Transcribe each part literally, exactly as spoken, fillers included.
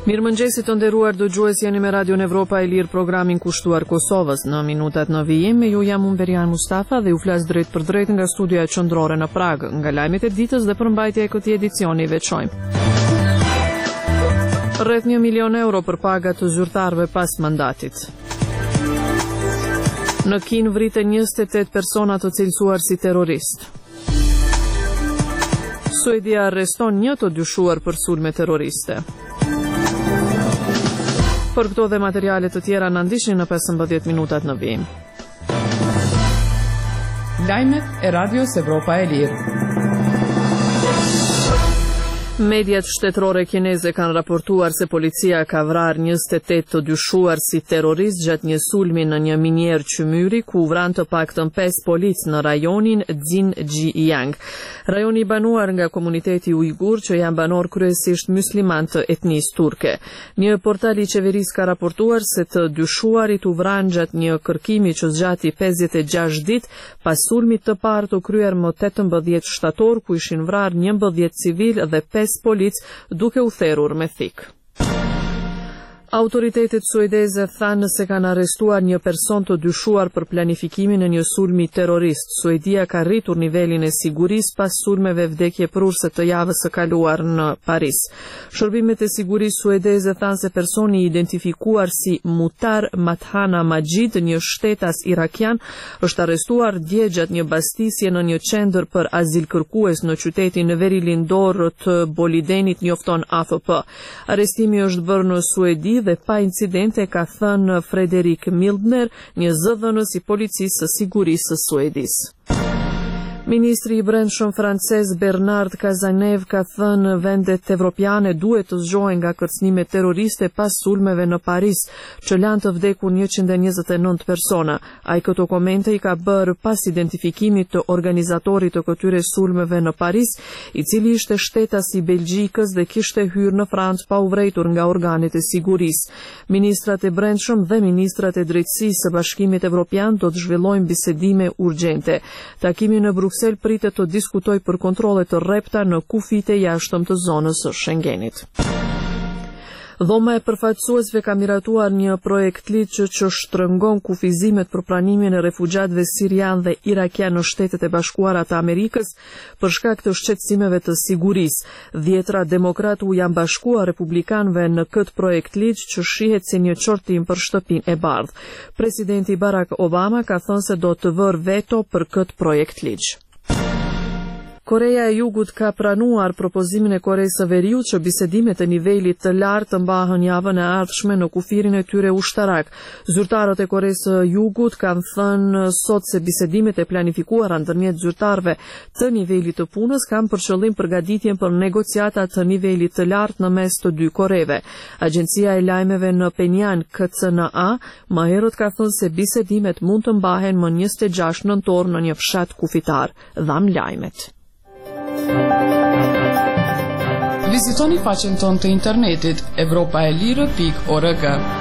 Mirëmëngjesi të nderuar dëgjues, jeni me Radion Evropa e Lirë, programin kushtuar Kosovës. Në minutat në vijim, me ju jam unë Berian Mustafa dhe ju flas drejt për drejt nga studioja qendrore në Prag. Nga lajmet e ditës dhe përmbajtja e këtij edicioni veçojmë. Rreth një milion euro për paga të zyrtarëve pas mandatit. Në Kinë vriten njëzet e tetë persona të cilësuar si terrorist. Suedia arreston një të dyshuar për sulme terroriste. Për këto dhe materialet të tjera në ndihni në pesëmbëdhjetë minutat në vijim. Lajmet e Radios Evropa e Lirë. Mediat shtetërore kineze kanë raportuar se policia ka vrarë njëzet e tetë të dyshuar si terrorist gjatë një sulmi në një minier qymyri ku vran të paktën pesë polic në rajonin Xinjiang. Rajoni i banuar nga komuniteti ujgur që janë banor kryesisht musliman të etnisë turke. Një portal i qeverisë ka raportuar se të dyshuarit u vran gjatë një kërkimi që zgjati pesëdhjetë e gjashtë ditë pas sulmit të parë të kryer më tetëmbëdhjetë shtator ku ishin vrarë njëmbëdhjetë civil dhe pesë polic duke u therrur me thik. Autoritetet suedeze thanë se kanë arrestuar një person të dyshuar për planifikimin e një sulmi terrorist. Suedia ka rritur nivelin e sigurisë pas sulmeve vdekje prurse të javës së kaluar në Paris. Shërbimet e sigurisë suedeze thanë se personi i identifikuar si Mutar Mathana Majid, një shtetas irakian, është arrestuar dje gjatë një bastisje në një qendër për azilkërkues në qytetin verilindor të Bolidenit, njofton A F P. Arrestimi është bërë në Suedi dhe pa incidente, ka thënë Frederik Mildner, një zëdhënës i policisë së sigurisë së Suedisë. Ministri i Brendshëm francez Bernard Cazeneuve ka thënë vendet evropiane duhet të zgjohen nga kërcënimet terroriste pas sulmeve në Paris, që lanë të vdekur njëqind e njëzet e nëntë persona. Ai këto komente i ka bërë pas identifikimit të organizatorit të këtyre sulmeve në Paris, i cili ishte shtetas i Belgjikës dhe kishte hyrë në Francë pa u vrejtur nga organet e sigurisë. Ministrat e Brendshëm dhe ministrat e drejtësisë së Bashkimit Evropian do të zhvillojnë bisedime urgjente. Takimi në Bruxelles pritet të diskutoj për kontrole të rrepta në kufit e jashtëm të zonës së Schengenit. Dhoma e përfaqësuesve ka miratuar një projekt ligjë që shtrëngon kufizimet për pranimin e refugjatëve sirian dhe irakian në Shtetet e Bashkuara të Amerikës për shkak të shqetësimeve të sigurisë. Dhjetra demokrat u janë bashkuar republikanëve në këtë projekt ligj që shihet si një qortim për shtëpinë e bardhë. Presidenti Barack Obama ka thënë se do të vërë veto për këtë projekt ligj. Koreja e Jugut ka pranuar propozimin e Koreas së Veriut që bisedimet e nivelit të lartë të mbahen javën e ardhshme në kufirin e tyre ushtarak. Zyrtarët e Koreas së Jugut kanë thënë sot se bisedimet e planifikuara ndërmjet zyrtarëve të nivelit të punës kanë për qëllim përgatitjen për negociata të nivelit të lartë në mes të dy Koreve. Agjencia e lajmeve në Penjan, K C N A, më herët ka thënë se bisedimet mund të mbahen më njëzet e gjashtë nëntor në një fshat kufitar. Dham lajmet. Vizitoni faqen tonë të internetit evropaelire pikë org.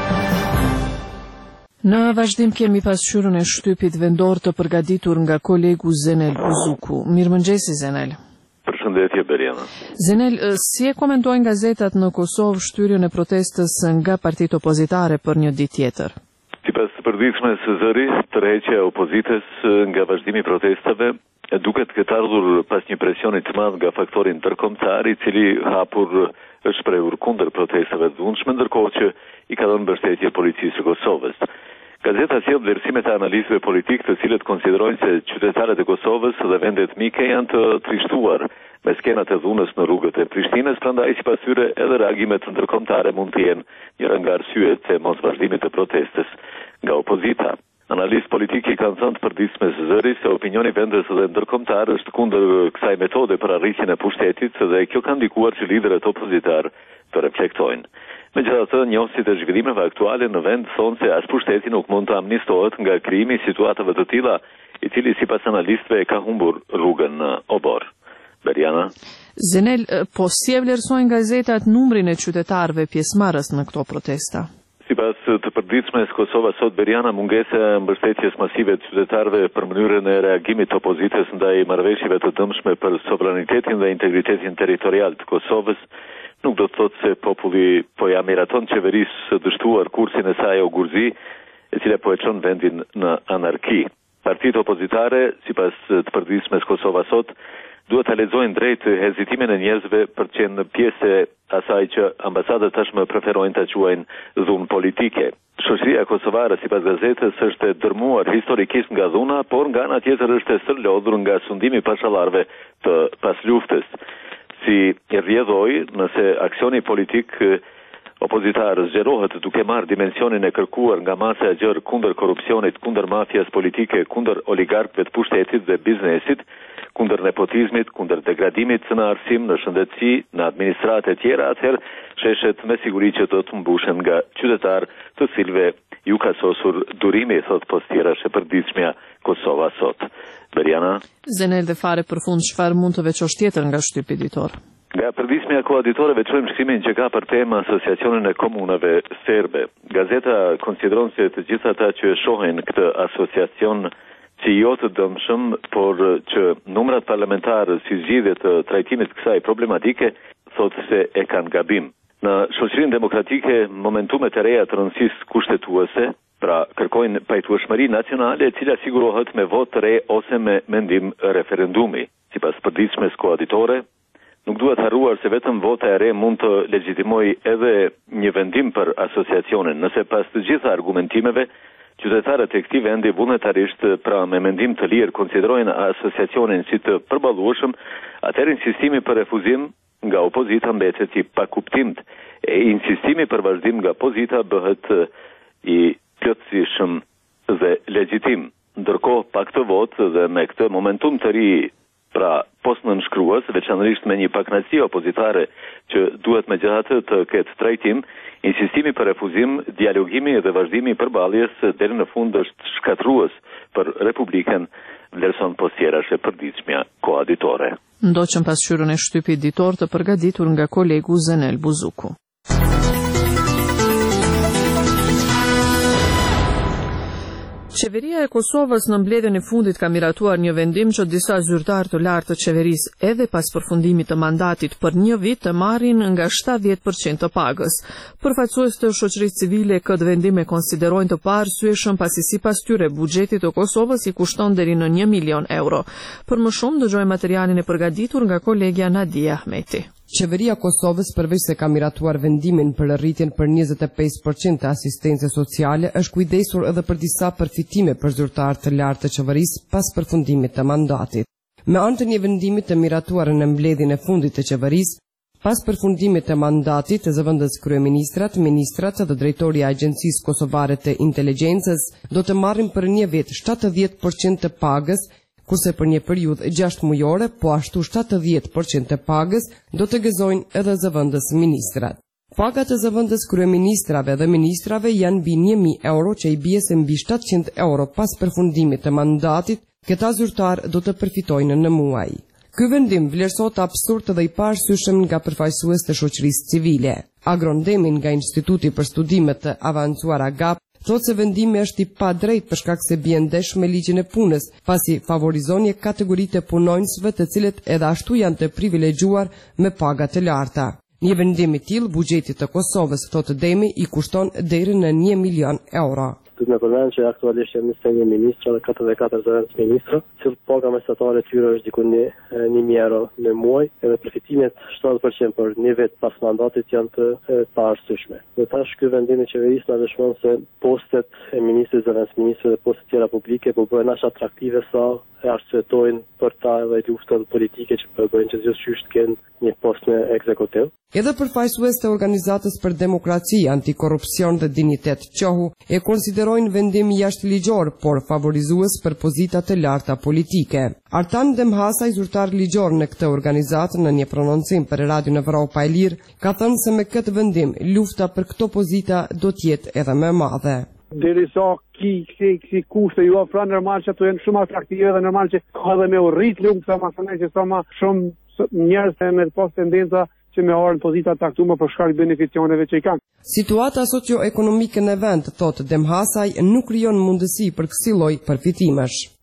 Në vazhdim kemi pasqyrën e shtypit vendor të përgatitur nga kolegu Zenel Uzuku. Mirëmëngjesi Zenel. Përshëndetje Beriana. Zenel, si e komentojnë gazetat në Kosovë shtyrjen e protestës nga partitë opozitare për një ditë tjetër? Sipas të përditshme së zëri, tërheqja e opozitës nga vazhdimi i protestave duket këtë ardhur pas një presionit të madh nga faktorin ndërkombëtar, i cili hapur është shprehur kundër protestave të dhunshme, ndërkohë që i ka dhënë mbështetje policisë së Kosovës. Gazeta sjell vlerësimet e analistëve politik, të cilët konsiderojnë se qytetarët e Kosovës dhe vendet mike janë të trishtuar me skenat e dhunës në rrugët e Prishtinës, prandaj sipas tyre edhe reagimet ndërkombëtare mund të jenë njëra nga arsyet e mosvazhdimit të protestës nga opozita. Analistë politikë kanë thënë të përditshme së zëri se opinioni vendas dhe ndërkombëtar është kundër kësaj metode për arritjen e pushtetit dhe kjo ka ndikuar që liderët opozitar të reflektojnë. Megjithatë, njohësit e zhvillimeve aktuale në vend thonë se as pushteti nuk mund të amnistohet nga krijimi i situatave të tilla, i cili sipas analistëve ka humbur rrugën në obor. Beriana. Zenel, po si e vlerësojnë gazetat numrin e qytetarëve pjesëmarrës në këto protesta? Sipas të përditshmes Kosova sot, Beriana, mungesa e mbështetjes masive të qytetarëve për mënyrën e reagimit të opozitës ndaj marrëveshjeve të dëmshme për sovranitetin dhe integritetin territorial të Kosovës nuk do të thotë se populli po ja miraton qeverisë së dështuar kursin e saj Ogurzi, e cila po e çon vendin në anarki. Partitë opozitare, sipas të përditshmes Kosova Sot, duhet ta lexojnë drejt hezitimin e njerëzve për të qenë pjesë e asaj që ambasadat tashmë preferojnë ta quajnë dhunë politike. Shoqëria kosovare, sipas gazetës, është e dërmuar historikisht nga dhuna, por nga ana tjetër është e stërlodhur nga sundimi i pashallarëve të pasluftës. Si rrjedhoi, nëse aksioni politik opozitar zgjerohet duke marrë dimensionin e kërkuar nga masa e gjerë kundër korrupsionit, kundër mafias politike, kundër oligarkëve të pushtetit dhe biznesit, kundër nepotizmit, kundër degradimit në arsim, në shëndetësi, në administratë e tjera, atëherë sheshet me siguri që do të mbushen nga qytetar të cilëve ju ka sosur durimi, thot postjera e përditshmja Kosova Sot. Beriana? Zenel dhe fare për fund, çfarë mund të veçosh tjetër nga shtypi ditor? Nga përditshmja koaditore veçojmë shkrimin që ka për tema Asociacionin e Komunave Serbe. Gazeta konsideron se të gjithë ata që e shohin këtë asociacion si jo të dëmshëm, por që numrat parlamentarë si zgjidhje të trajtimit kësaj problematike thotë se e kanë gabim. Në shoqërinë demokratike, momentumet e reja të rëndësisë kushtetuese, pra kërkojnë pajtueshmëri nacionale e cila sigurohet me votë të re ose me mendim referendumi. Sipas përditshmes koaditore, nuk duhet harruar se vetëm vota e re mund të legjitimojë edhe një vendim për asociacionin, nëse pas të gjitha argumentimeve qytetarët e këtij vendi vullnetarisht, pra me mendim të lirë, konsiderojnë asociacionin si të përballueshëm, atëherë insistimi për refuzim nga opozita mbetet i pakuptimt, e insistimi për vazhdim nga opozita bëhet i plotësishëm dhe legjitim. Ndërkohë, pa këtë votë dhe me këtë momentum të ri, pra postnënshkrues, veçanërisht me një pakënaqësi opozitare që duhet megjithatë të ketë trajtim, insistimi për refuzim, dialogimi dhe vazhdimi i përballjes deri në fund është shkatrues për Republikën, vlerëson postjera e përditshmja koaditore. Ndoqën pasqyrën e shtypit ditor të përgatitur nga kolegu Zenel Buzuku. Qeveria e Kosovës në mbledhjen e fundit ka miratuar një vendim që disa zyrtar të lartë të qeverisë edhe pas përfundimit të mandatit për një vit të marrin nga shtatëdhjetë përqind të pagës. Përfaqësues të shoqërisë civile këtë vendim e konsiderojnë të paarsyeshëm pasi sipas tyre buxheti të Kosovës i kushton deri në një milion euro. Për më shumë dëgjojmë materialin e përgatitur nga kolegja Nadia Ahmeti. Qeveria e Kosovës, përveç se ka miratuar vendimin për rritjen për njëzet e pesë përqind të asistencës sociale, është kujdesur edhe për disa përfitime për zyrtarë të lartë të qeverisë pas përfundimit të mandatit. Me anë të një vendimi të miratuar në mbledhjen e fundit të qeverisë, pas përfundimit të mandatit, zëvendës kryeministrat, ministrat dhe drejtori i Agjencisë Kosovare të Inteligjencës do të marrin për një vit shtatëdhjetë përqind të pagës, kurse për një periudhë gjashtë mujore, po ashtu shtatëdhjetë përqind të pagës do të gëzojnë edhe zëvendës ministrat. Pagat e zëvendës kryeministrave dhe ministrave janë mbi një mijë euro, që i bie se mbi shtatëqind euro pas përfundimit të mandatit, këta zyrtar do të përfitojnë në muaj. Ky vendim vlerësohet absurd dhe i paarsyeshëm nga përfaqësues të shoqërisë civile. Agrondemin nga Instituti për Studimet të Avancuara GAP thotë se vendimi është i padrejtë për shkak se bie ndesh me ligjin e punës, pasi favorizon një kategori të punonjësve të cilët edhe ashtu janë të privilegjuar me paga të larta. Një vendim i tillë buxhetit të Kosovës, thotë Demi, i kushton deri në një milion euro. Duhet me përmend që aktualisht jemi njëzet e një ministra dhe katërdhjetë e katër zëvendës ministra, cilë paga mesatare e tyre është diku një mijë euro në muaj, edhe përfitimet shtatëdhjetë përqind për një vit pas mandatit janë të paarsyeshme. Dhe tash ky vendim i qeverisë na dëshmon se postet e ministrit, zëvendës ministrë dhe postet tjera publike po bëhen aq atraktive sa e arsyetojnë për ta edhe luftën politike që bëjnë që gjithçysh të kenë një post në ekzekutiv. Edhe përfaqësues të Organizatës për Demokraci, Antikorrupsion dhe Dinitet qohu e konsiderojnë vendim jashtëligjor, por favorizues për pozita të larta politike. Artan Demhasaj, zyrtar ligjor në këtë organizatë, në një prononcim për Radion Evropa e Lirë, ka thënë se me këtë vendim lufta për këto pozita do të jetë edhe më e madhe. Derisa ki ki ki kushte ju ofron normal që ato janë shumë atraktive dhe normal që ka edhe me urrit luftë sa më shumë që sa më shumë njerëz me pas tendenca që me orën pozita taktuar për shkak të beneficioneve që i kanë. Situata socio-ekonomike në vend, thotë Demhasaj, nuk krijon mundësi për kësaj lloj përfitimesh.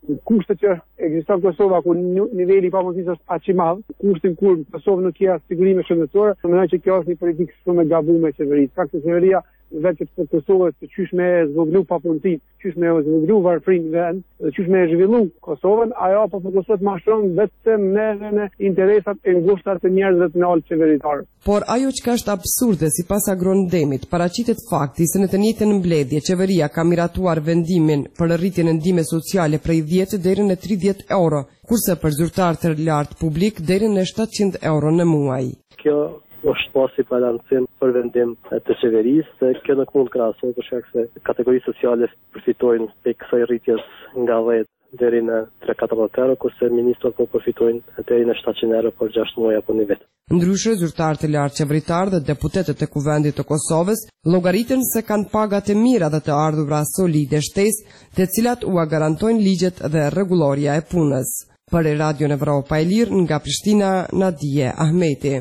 kushtet që ekziston në Kosovë ku niveli i pamundësisë është aq i madh, kushtin kur Kosova nuk ka sigurime shëndetësore, mendoj që kjo është një politikë shumë e gabuar e qeverisë. Fakti qeveria vetë të Kosovës të qysh me zvoglu papundësi, qysh me zvoglu varfrin vend, dhe qysh me zhvillu Kosovën, ajo po fokusohet më shumë vetëm në, në, në interesat e ngushta të njerëzve të nalt qeveritar. Por ajo që është absurde sipas Agrondemit, paraqitet fakti se në të njëjtën mbledhje qeveria ka miratuar vendimin për rritjen e ndihmës sociale prej dhjetë deri në tridhjetë euro, kurse për zyrtar të lartë publik deri në shtatëqind euro në muaj. Kjo është pasi balancim për vendim të qeverisë, dhe kjo nuk mund krahasohet për shkak se kategoritë sociale përfitojnë prej kësaj rritjes nga dhjetë deri në tre katërdhjetë euro, kurse ministrat po përfitojnë deri në shtatëqind euro për gjashtë muaj apo një vit. Ndryshe, zyrtarët e lartë qeveritar dhe deputetët e Kuvendit të Kosovës llogaritën se kanë pagat e mira dhe të ardhurat solide shtesë, të cilat u garantojnë ligjet dhe rregulloria e punës. Për Radio Evropa e Lirë nga Prishtina, Nadije Ahmeti.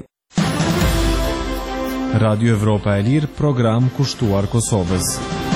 Radio Evropa e Lirë, program kushtuar Kosovës.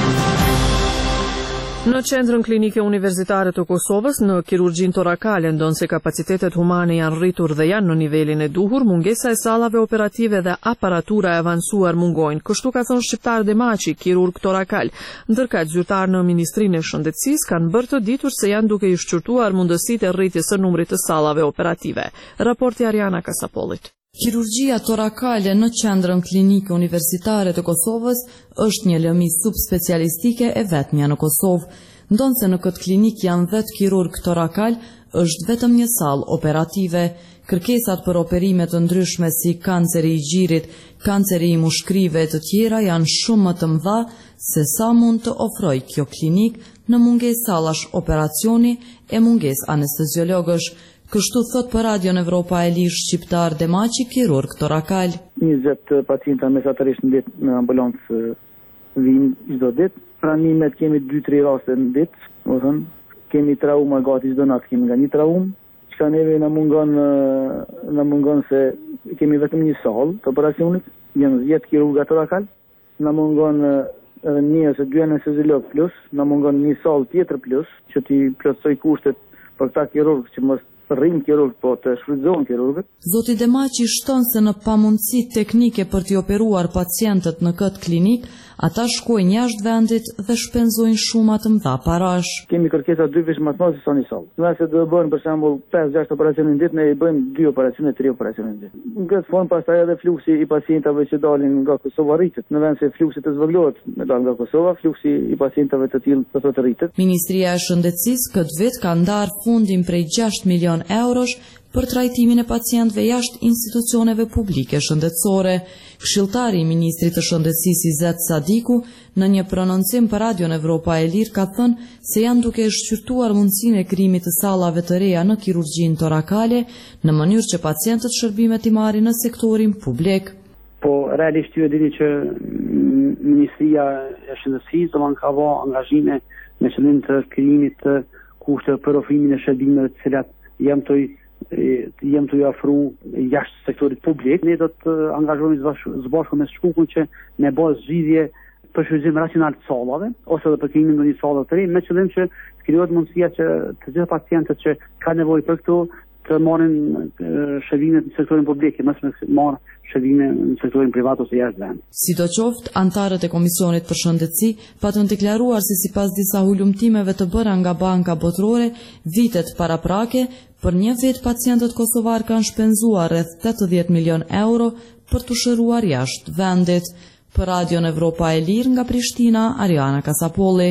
Në qendrën klinike universitare të Kosovës, në kirurgjin torakale, ndonë se kapacitetet humane janë rritur dhe janë në nivelin e duhur, mungesa e sallave operative dhe aparatura e avancuar mungojnë. Kështu ka thënë Shqiptar Demaçi, kirurg torakal, ndërkaq zyrtar në Ministrinë e Shëndetësisë kanë bërë të ditur se janë duke i shqyrtuar mundësitë e rritjes së numrit të sallave operative. Raporti Ariana Kasapollit. Kirurgjia torakale në qendrën klinike universitare të Kosovës është një lëmi subspecialistike e vetmja në Kosovë. Ndonse në këtë klinik janë dhjetë kirurg torakal, është vetëm një sallë operative. Kërkesat për operime të ndryshme si kanceri i gjirit, kanceri i mushkrive e të tjera janë shumë më të mëdha se sa mund të ofrojë kjo klinik në mungesë sallash operacioni e mungesë anesteziologësh. Kështu thot për Radio Evropa e Lirë Shqiptar Demaçi, kirurg torakal. njëzet pacienta mesatërisht në ditë në ambulancë vinë çdo ditë. Pranimet kemi dy tre raste në ditë, do thënë, kemi trauma gati çdo natë, kemi nga një traumë, çka neve na mungon na mungon se kemi vetëm një sallë të operacionit, janë dhjetë kirurga torakal, na mungon edhe një ose dy anesteziolog plus, na mungon një sallë tjetër plus, që ti plotësoj kushtet për ta kirurg që mos rrim kirurg, po të shfrytëzohen kirurgët. Zoti Demaçi shton se në pamundësi teknike për t'i operuar pacientët në këtë klinik, ata shkojnë jashtë vendit dhe shpenzojnë shumë të mëdha parash. Kemi kërkesa dy fish më të madhe se sa një sallë. Nëse do të bëhen për shembull pesë gjashtë operacione në ditë, ne i bëjmë dy operacione, tre operacione në ditë. Në këtë formë pastaj edhe fluksi i pacientave që dalin nga Kosova rritet. Në vend se fluksi të zvogëlohet me dal nga Kosova, fluksi i pacientave të tillë do të rritet. Ministria e Shëndetësisë këtë vit ka ndarë fundin prej gjashtë milion eurosh për trajtimin e pacientëve jashtë institucioneve publike shëndetësore. Këshilltari i Ministrit të Shëndetësisë Izet Sadiku në një prononcim për Radio Evropa e Lirë ka thënë se janë duke shqyrtuar mundësinë e krijimit të sallave të reja në kirurgjinë torakale në mënyrë që pacientët shërbimet i marrin në sektorin publik. Po realisht ju e dini që Ministria e Shëndetësisë do ka vënë angazhime me qëllim të krijimit të kushteve për ofrimin e shërbimeve të cilat janë të jem të ju afru jashtë sektorit publik. Ne do të angazhohemi së bashku me Shkukun që ne bëjmë zgjidhje për shfrytëzim racional të sallave ose edhe për krijimin e një sallë të re, me qëllim që të krijohet mundësia që të gjithë pacientët që kanë nevojë për këto të marrin shërbime në sektorin publik, mos më marrin shërbime në sektorin privat ose jashtë vendit. Sidoqoftë, antarët e Komisionit për Shëndetësi patën deklaruar se sipas disa hulumtimeve të bëra nga Banka Botërore vitet paraprake, për një vit pacientët kosovar kanë shpenzuar rreth tetëdhjetë milion euro për të shëruar jashtë vendit. Për Radio Evropa e Lirë nga Prishtina, Ariana Kasapolli.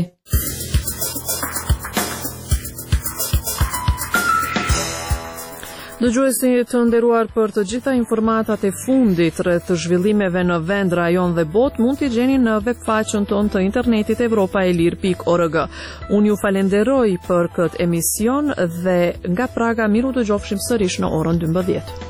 Dëgjuesi të nderuar, për të gjitha informatat e fundit rreth zhvillimeve në vend, rajon dhe botë mund t'i gjeni në webfaqen tonë të internetit evropaelir pikë org. Unë ju falenderoj për këtë emision dhe nga Praga miru dëgjofshim sërish në orën dymbëdhjetë.